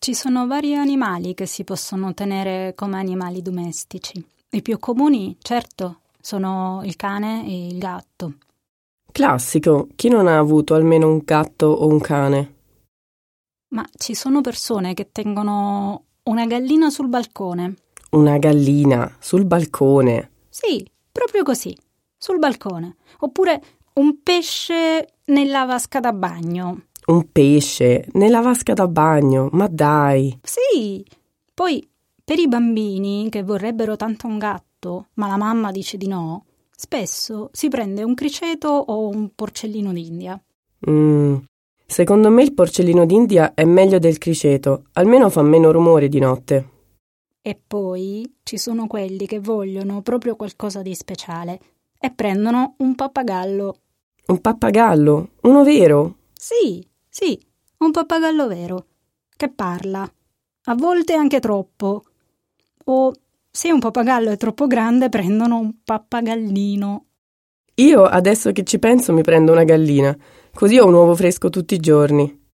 Ci sono vari animali che si possono tenere come animali domestici. I più comuni, certo, sono il cane e il gatto. Classico, chi non ha avuto almeno un gatto o un cane? Ma ci sono persone che tengono una gallina sul balcone. Una gallina sul balcone. Sì, proprio così, sul balcone. Oppure un pesce nella vasca da bagno. Un pesce nella vasca da bagno, ma dai! Sì, poi per i bambini che vorrebbero tanto un gatto, ma la mamma dice di no, spesso si prende un criceto o un porcellino d'India. Secondo me il porcellino d'India è meglio del criceto, almeno fa meno rumore di notte. E poi ci sono quelli che vogliono proprio qualcosa di speciale e prendono un pappagallo. Un pappagallo? Uno vero? Sì, un pappagallo vero, che parla, a volte anche troppo. O se un pappagallo è troppo grande prendono un pappagallino. Io adesso che ci penso mi prendo una gallina, così ho un uovo fresco tutti i giorni.